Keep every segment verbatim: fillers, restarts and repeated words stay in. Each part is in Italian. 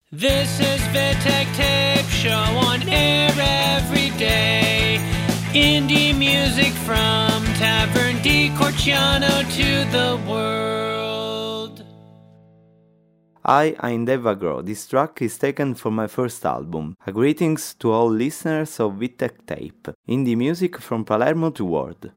This is Vitek Tape Show on air every day. Indie music from Tavern di Corciano to the world. Hi, I'm Dave Agro. This track is taken from my first album. A greetings to all listeners of Vitek Tape, indie music from Palermo to world.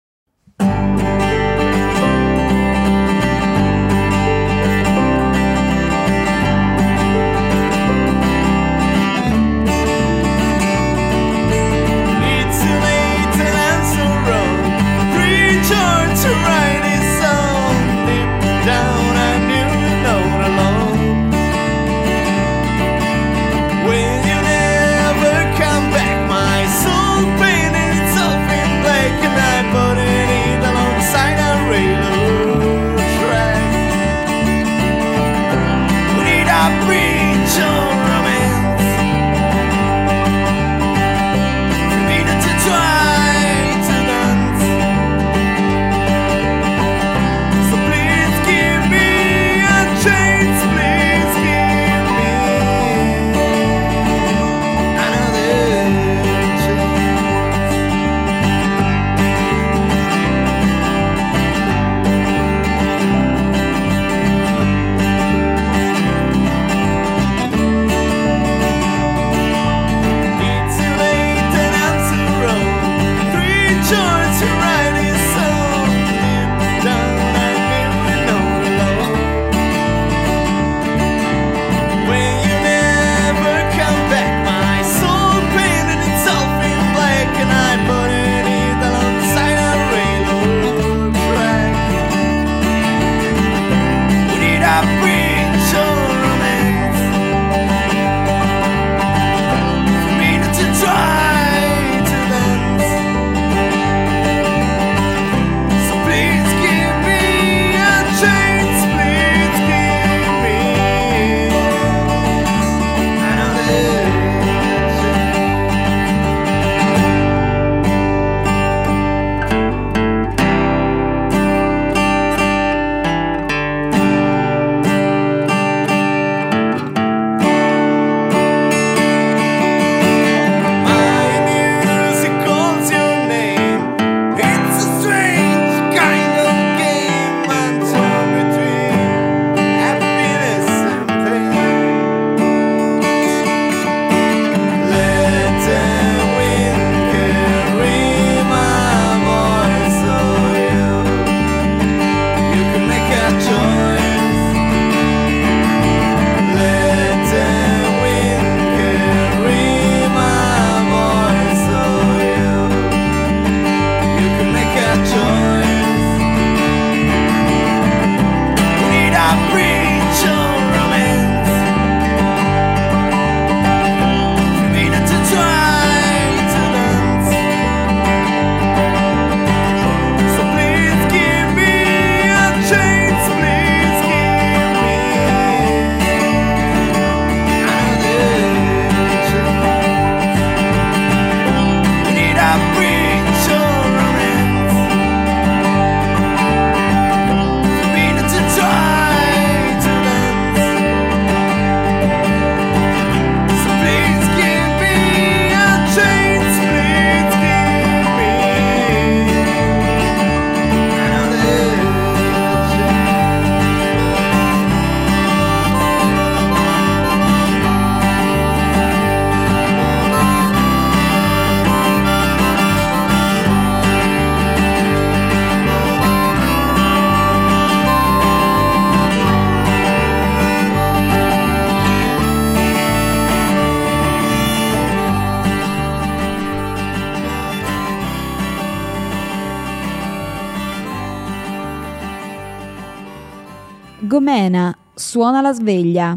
Gomena, suona la sveglia.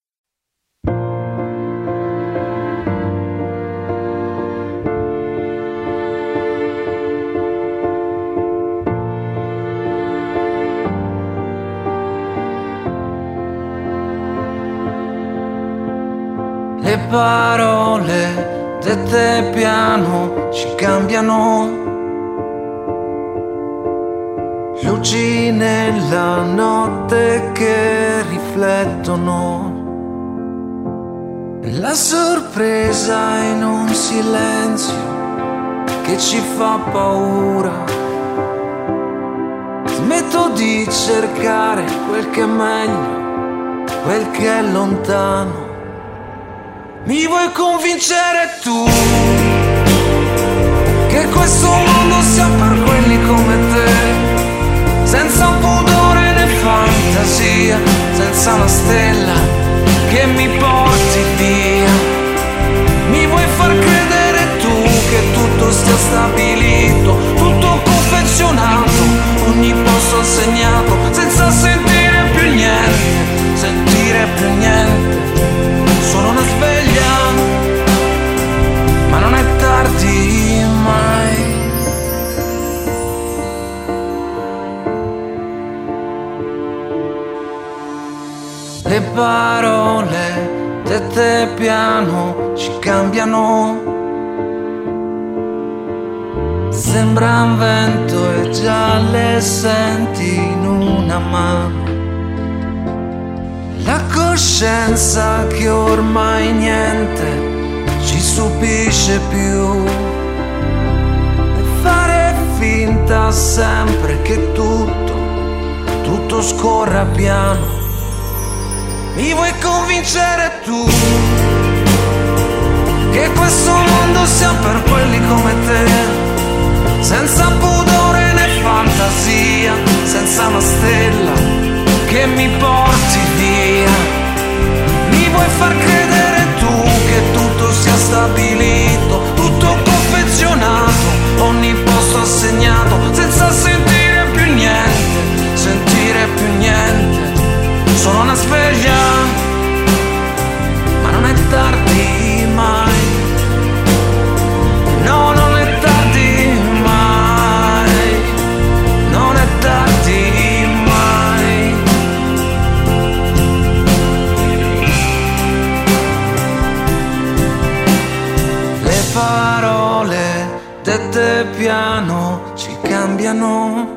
Le parole dette piano ci cambiano, luci nella notte che riflettono, La sorpresa in un silenzio che ci fa paura. Smetto di cercare quel che è meglio, quel che è lontano. Mi vuoi convincere tu che questo mondo sia per quelli come te, senza pudore né fantasia, senza una stella che mi porti via. Mi vuoi far credere tu che tutto sia stabilito, tutto confezionato, ogni posto assegnato, senza sentire più niente, sentire più niente. Sono una sveglia, ma non è tardi mai. Le parole dette piano ci cambiano. Sembra un vento e già le senti in una mano. La coscienza che ormai niente ci stupisce più. E fare finta sempre che tutto, tutto scorra piano. Mi vuoi convincere tu che questo mondo sia per quelli come te, senza pudore né fantasia, senza una stella che mi porti via. Mi vuoi far credere tu che tutto sia stabilito, tutto confezionato, ogni posto assegnato, senza sentire più niente, sentire più niente. Sono una sveglia, ma non è tardi mai. No, non è tardi mai. Non è tardi mai. Le parole dette piano ci cambiano.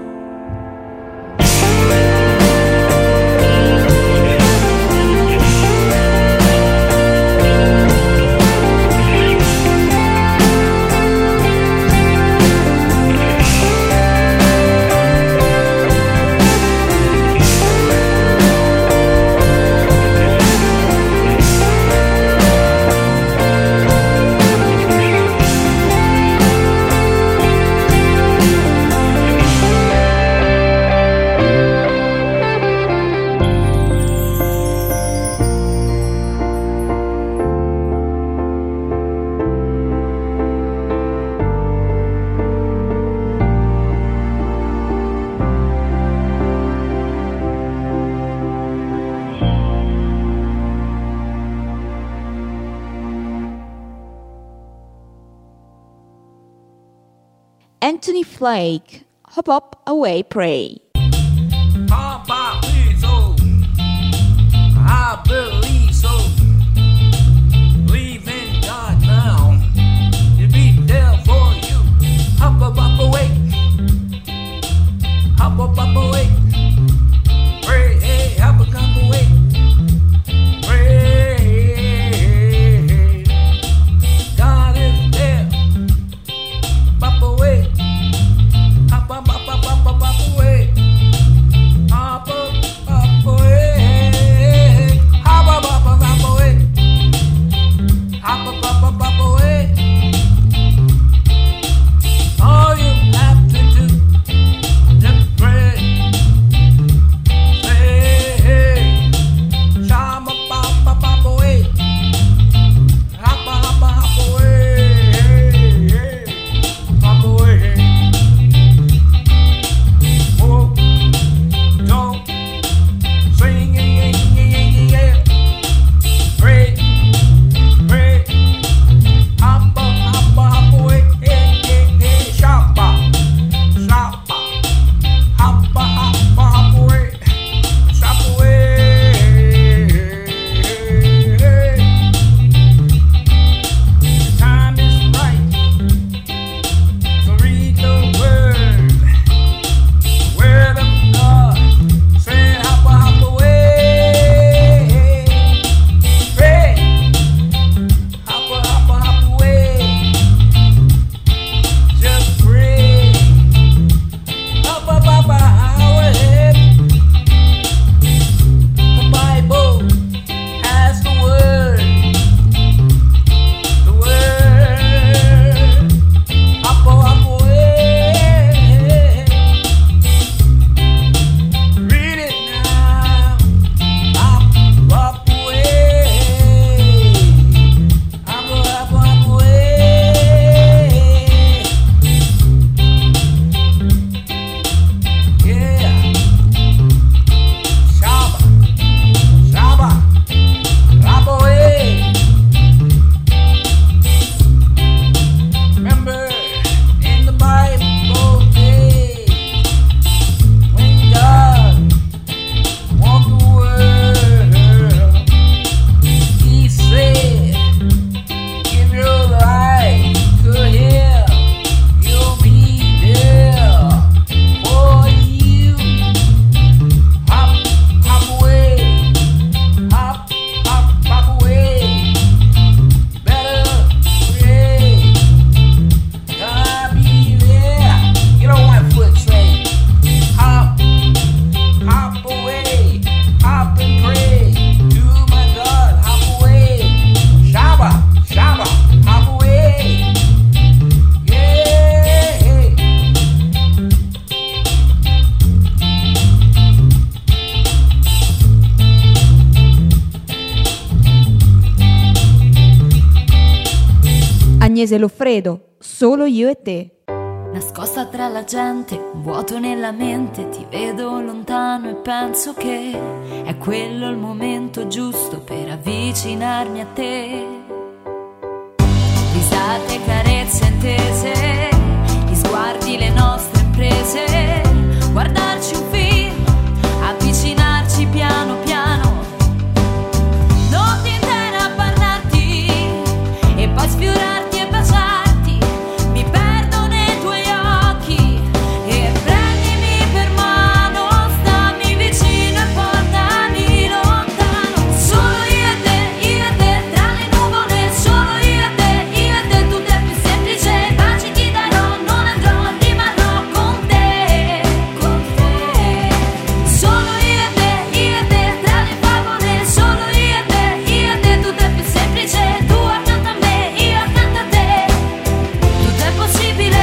Anthony Flake, Hop Up Away Pray. Hop up, so I believe so. Believe in God now. He'll be there for you. Hop up, up away. Hop up, up away. Pray, hey, hop up, up away. Pray, God is there. Up away. Hop up, up, up, up, up, up away. Hop up, up away. Hop up, up, up, up away. Hop up, up, up, up away. All you have to do is just pray. Say, hey, hop up, up, up, up away. Hop up, hop up, hop away. Hey, hey, hop away. Oh, don't sing, yeah, yeah, yeah, yeah. Pray, pray, Agnese Loffredo, Solo io e te. Nascosta tra la gente, un vuoto nella mente, ti vedo lontano e penso che è quello il momento giusto per avvicinarmi a te. Risate, carezze intese, gli sguardi, le nostre imprese, guardarci un film, avvicinarci piano piano, notti intere a parlarti e poi sfiorarti e baciarti. Mi perdo nei tuoi occhi e prendimi per mano, stammi vicino e portami lontano. Solo io e te, io e te, tra le nuvole, solo io e te, io e te, tutto è più semplice, baci ti darò, non andrò, rimarrò con te, con te. Solo io e te, io e te, tra le favole, solo io e te, io e te, tutto è più semplice, tu accanto a me, io accanto a te, tutto è possibile.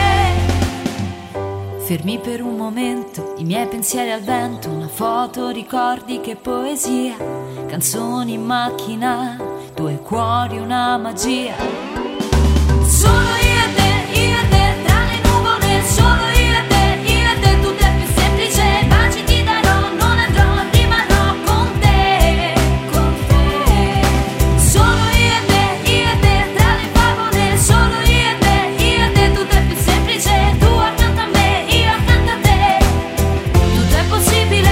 Fermi per un momento, i miei pensieri al vento, una foto, ricordi, che poesia, canzoni in macchina, due cuori, una magia. Solo io e te, io e te, tra le nuvole, solo io e te, io e te, tutto è più semplice, baci ti darò, non andrò, rimarrò con te, con te. Solo io e te, io e te, tra le favole, solo io e te, io e te, tutto è più semplice, tu accanto a me, io accanto a te, tutto è possibile.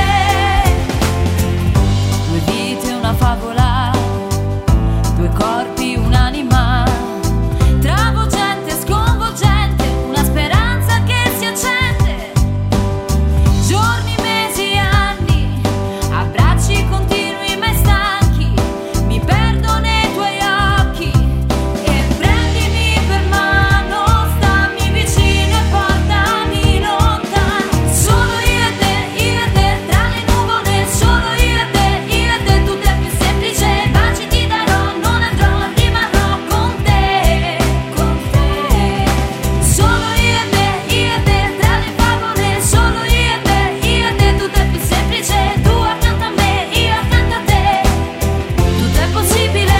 Due vite, una favola, due corpi, un'anima, travolgente, sconvolgente, una speranza che si accende. Giorni, mesi, anni, abbracci continui mai stanchi, mi perdo nei tuoi occhi e prendimi per mano, stammi vicino e portami lontano. Solo io e te, io e te, tra le nuvole, solo io e te, io e te, tutto è più semplice, baci ti darò, non andrò, rimarrò con te, con te. Solo io e te, io e te, tra le favole, solo io e te, io e te, tutto è più semplice, tu accanto a me, io accanto a te, tutto è possibile.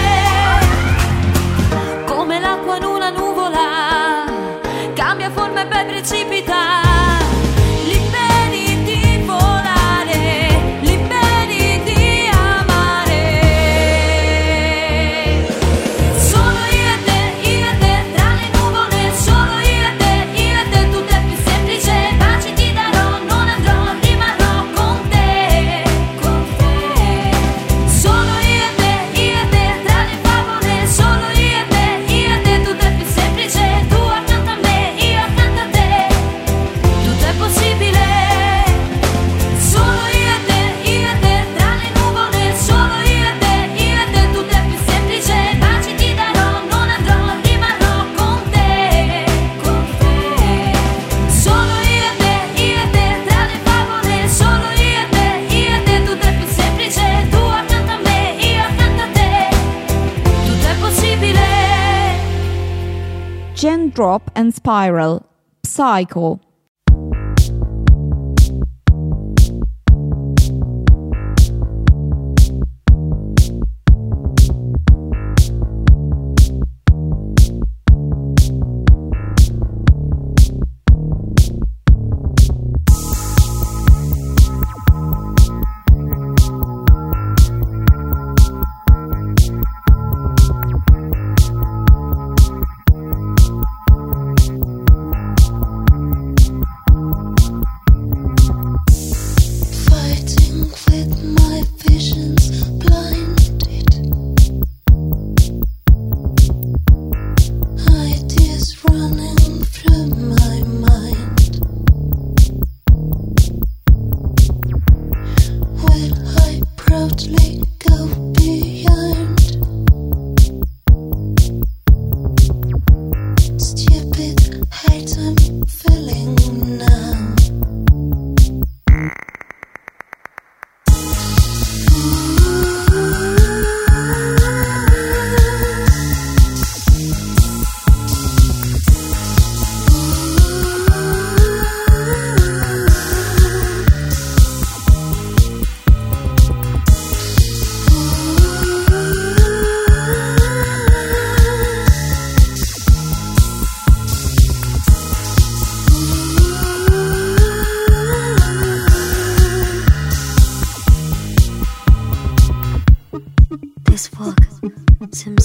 Come l'acqua in una nuvola, cambia forma e poi precipita. Liberi di volare, liberi di amare. Solo io e te, io e te, tra le nuvole, solo io e te, io e te, tutto è più semplice, baci ti darò, non andrò, rimarrò con te, con te. Solo io e te, io e te, tra le favole, solo io e te, io e te, tutto è più semplice, tu accanto a me, io accanto a te, tutto è possibile. Solo io e te, io e te, tra le nuvole, solo io e te, io e te, tutto è più semplice, baci ti darò, non andrò, rimarrò con te, con te. Solo io e te, io e te, tra le favole, solo io e te, io e te, tutto è più semplice, tu accanto a me, io accanto a te, tutto è possibile. Gen Drop and Spiral, Psycho.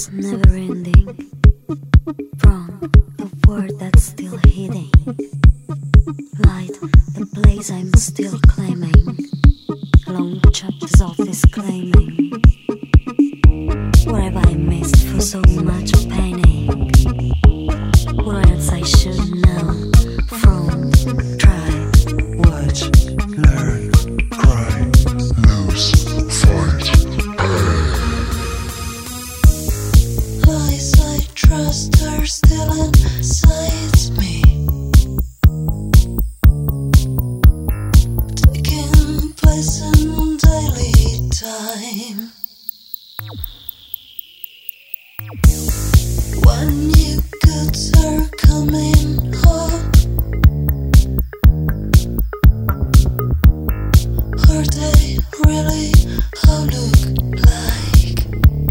that's never ending, from a word that's still hidden, light the place I'm still claiming, long chapters of this claiming. What have I missed for so much painting? What else I should know from try? Watch, learn, cry, lose, fight, pay. Lies I trust are still inside me, taking place in daily time. When new goods are coming up, are they really how look like?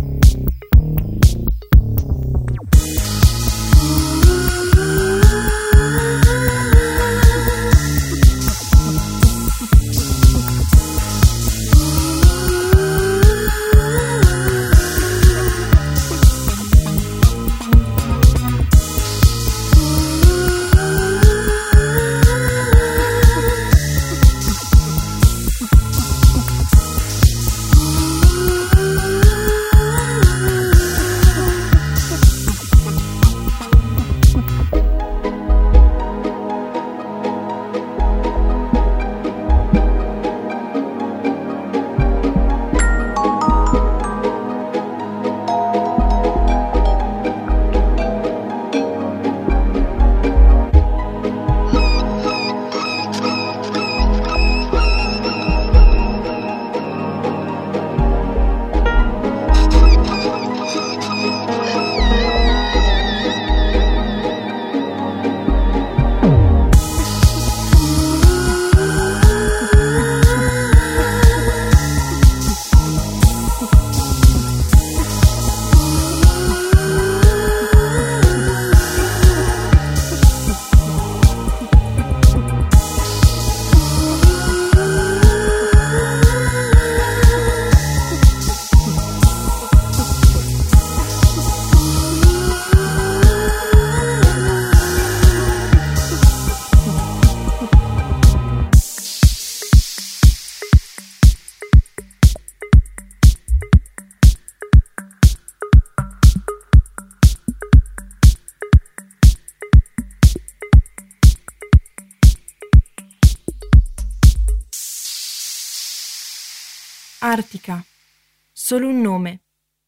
Artica, solo un nome.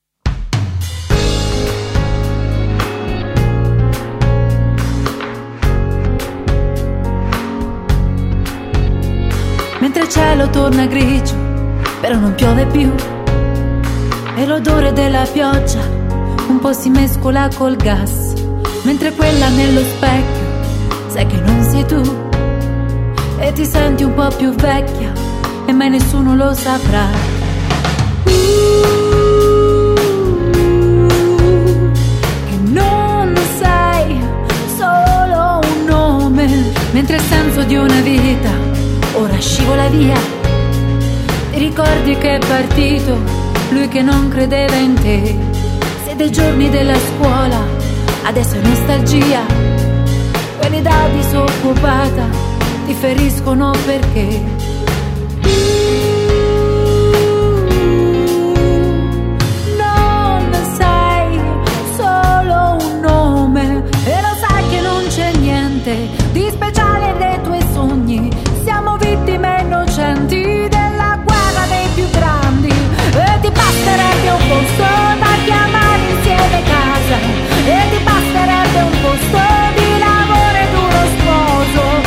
Mentre il cielo torna grigio, però non piove più, e l'odore della pioggia un po' si mescola col gas, mentre quella nello specchio sai che non sei tu, e ti senti un po' più vecchia e mai nessuno lo saprà. Uh, che non sei solo un nome, mentre il senso di una vita ora scivola via. Ti ricordi che è partito lui che non credeva in te, se dei giorni della scuola adesso è nostalgia, quelli da disoccupata ti feriscono perché non sei solo un nome, e lo sai che non c'è niente di speciale nei tuoi sogni, siamo vittime innocenti della guerra dei più grandi, e ti basterebbe un posto da chiamare insieme casa, e ti basterebbe un posto di lavoro ed uno sposo.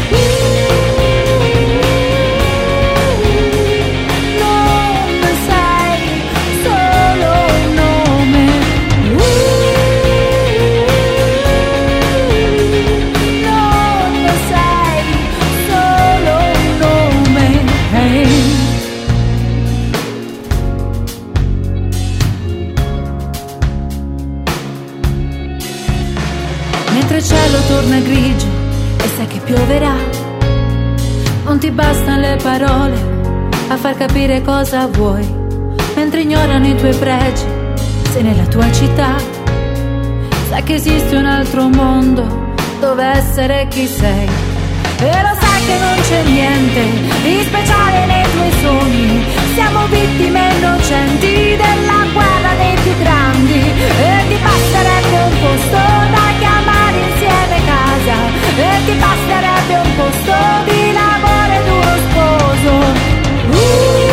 Il cielo torna grigio e sai che pioverà, non ti bastano le parole a far capire cosa vuoi, mentre ignorano i tuoi pregi, sei nella tua città, sai che esiste un altro mondo dove essere chi sei, e lo sai che non c'è niente di speciale nei tuoi sogni. Siamo vittime innocenti della guerra dei più grandi, e ti basterebbe un posto da chiamare insieme casa, e ti basterebbe un posto di lavoro ed uno sposo. Uh,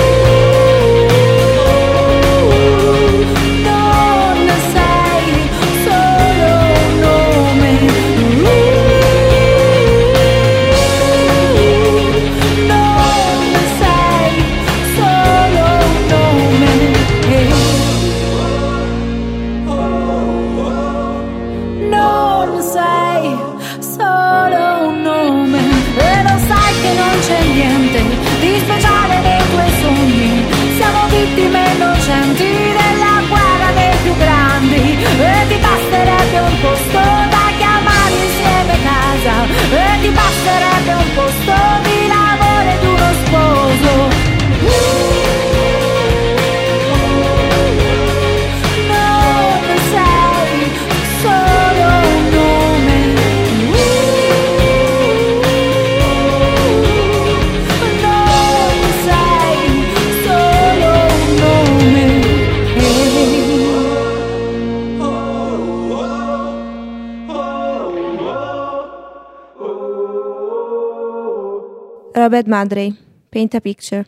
non sei solo un nome. Vittime innocenti della guerra dei più grandi, e ti basterebbe un posto da chiamare insieme casa, e ti basterebbe un posto di lavoro ed uno sposo. Non sei solo un nome. Robert Madrey, Paint a Picture.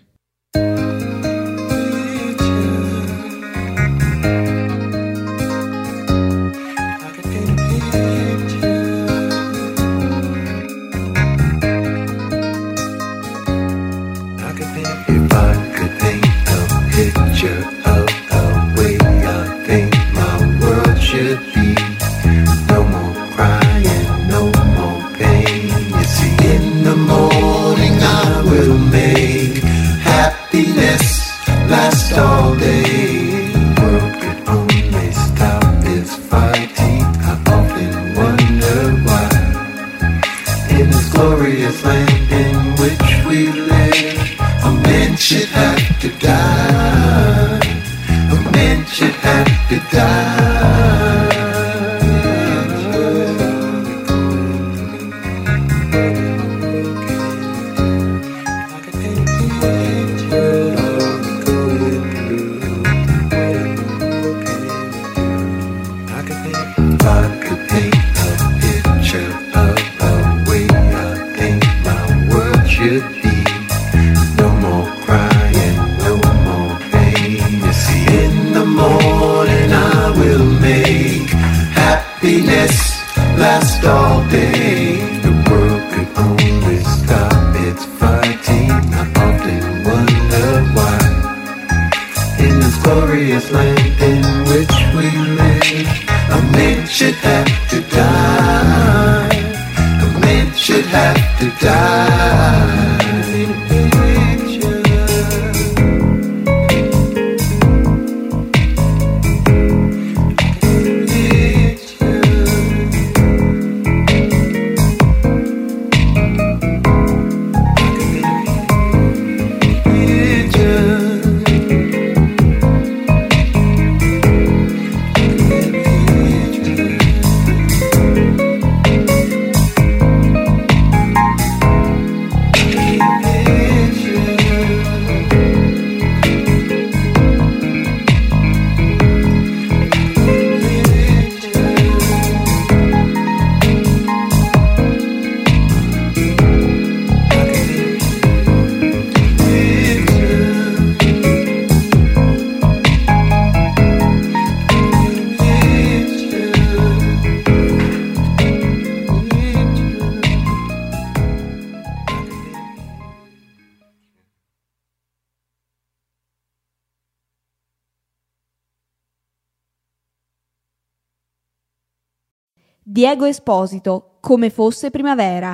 Diego Esposito, Come fosse primavera.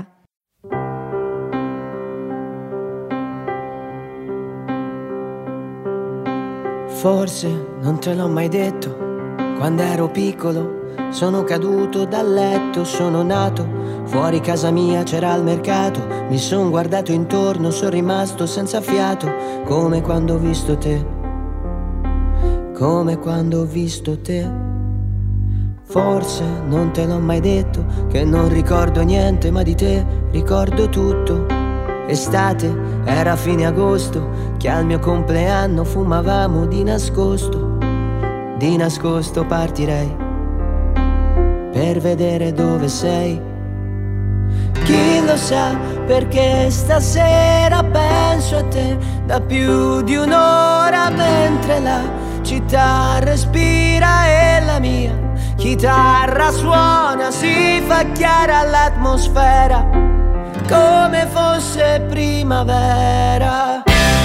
Forse non te l'ho mai detto, quando ero piccolo sono caduto dal letto, sono nato fuori casa mia, c'era il mercato, mi son guardato intorno, sono rimasto senza fiato, come quando ho visto te. come quando ho visto te. Forse non te l'ho mai detto, che non ricordo niente, ma di te ricordo tutto. Estate, era fine agosto, che al mio compleanno fumavamo di nascosto. Di nascosto partirei per vedere dove sei. Chi lo sa, perché stasera penso a te da più di un'ora, mentre la città respira e la mia chitarra suona, si fa chiara l'atmosfera come fosse primavera.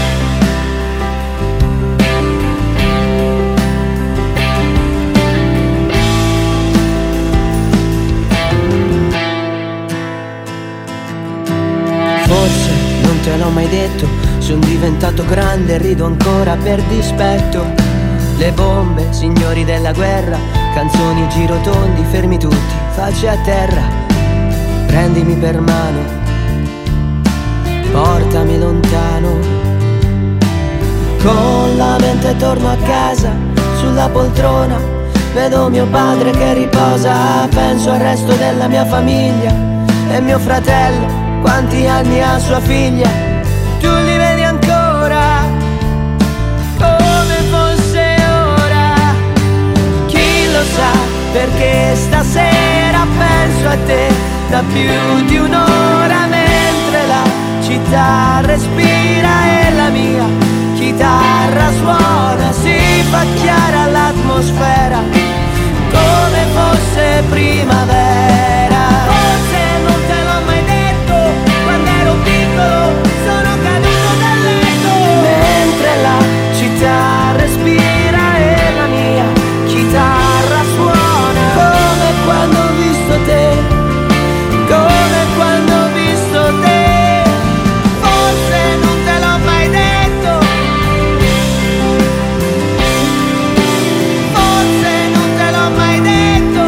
Forse non te l'ho mai detto, son diventato grande e rido ancora per dispetto. Le bombe, signori della guerra, canzoni e girotondi, fermi tutti, facce a terra. Prendimi per mano, portami lontano. Con la mente torno a casa, sulla poltrona, vedo mio padre che riposa. Penso al resto della mia famiglia e mio fratello, quanti anni ha sua figlia. Tu li vedi ancora, come fosse ora. Chi lo sa, perché stasera penso a te da più di un'ora, mentre la città respira e la mia chitarra suona, si fa chiara l'atmosfera come fosse primavera. Forse non te l'ho mai detto, quando ero piccolo sono caduto dal letto, mentre la città respira e la mia chitarra suona, come quando ho visto te, come quando ho visto te. Forse non te l'ho mai detto, forse non te l'ho mai detto,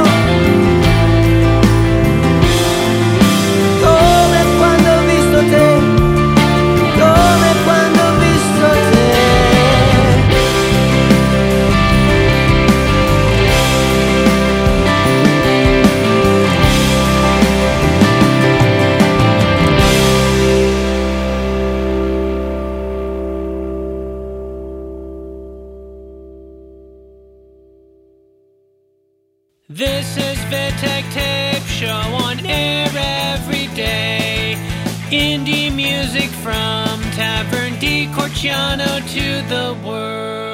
come quando ho visto te, come quando ho visto te. This is Vitek Tape Show, on air every day. Indie music from Tavern di Corciano to the world.